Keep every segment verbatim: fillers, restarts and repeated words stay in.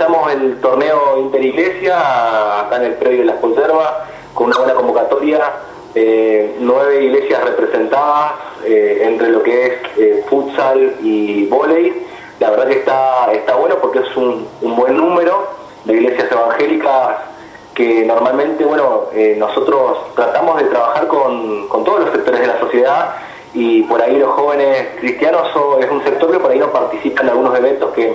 empezamos el torneo Interiglesia acá en el predio de Las Conservas con una buena convocatoria, eh, nueve iglesias representadas eh, entre lo que es eh, futsal y vóley. La verdad que está, está bueno porque es un, un buen número de iglesias evangélicas que normalmente, bueno, eh, nosotros tratamos de trabajar con, con todos los sectores de la sociedad, y por ahí los jóvenes cristianos son, es un sector que por ahí no participa en algunos eventos que,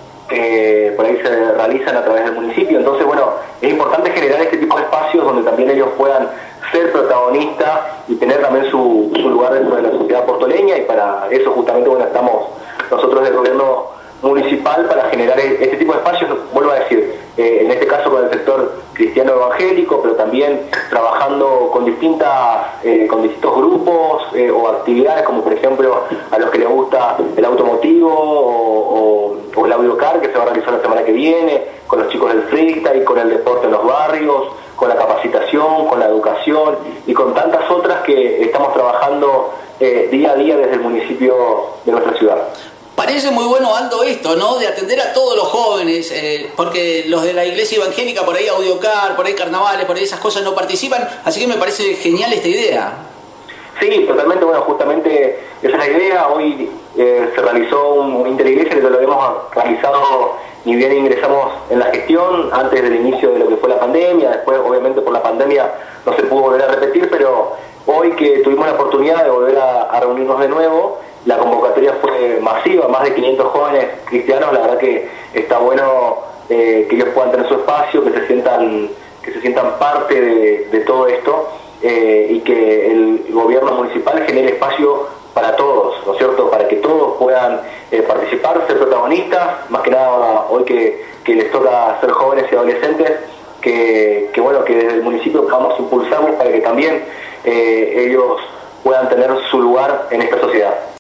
que por ahí se realizan a través del municipio. Entonces, bueno, es importante generar este tipo de espacios donde también ellos puedan ser protagonistas y tener también su, su lugar dentro de la sociedad portoleña, y para eso justamente, bueno, estamos nosotros del gobierno municipal para generar este tipo de espacios, vuelvo a decir, eh, en este caso con el sector cristiano evangélico, pero también trabajando con distintas, eh, con distintos grupos eh, o actividades, como por ejemplo a los que les gusta el automotivo o, o, o el audiocar, que se va a realizar la semana que viene, con los chicos del freestyle, con el deporte en los barrios, con la capacitación, con la educación y con tantas otras que estamos trabajando eh, día a día desde el municipio de nuestra ciudad. Parece muy bueno, Aldo, esto, ¿no? De atender a todos los jóvenes, eh, porque los de la iglesia evangélica, por ahí audiocar, por ahí carnavales, por ahí esas cosas no participan, así que me parece genial esta idea. Sí, totalmente, bueno, justamente esa es la idea. Hoy eh, se realizó un interiglesia que lo habíamos realizado ni bien ingresamos en la gestión, antes del inicio de lo que fue la pandemia. Después, obviamente, por la pandemia no se pudo volver a repetir, pero hoy que tuvimos la oportunidad de volver a, a reunirnos de nuevo, la convocatoria fue masiva, más de quinientos jóvenes cristianos. La verdad que está bueno eh, que ellos puedan tener su espacio, que se sientan, que se sientan parte de, de todo esto, eh, y que el gobierno municipal genere espacio para todos, ¿no es cierto?, para que todos puedan eh, participar, ser protagonistas, más que nada hoy que, que les toca ser jóvenes y adolescentes, que, que bueno, que desde el municipio podamos impulsarlos para que también eh, ellos puedan tener su lugar en esta sociedad.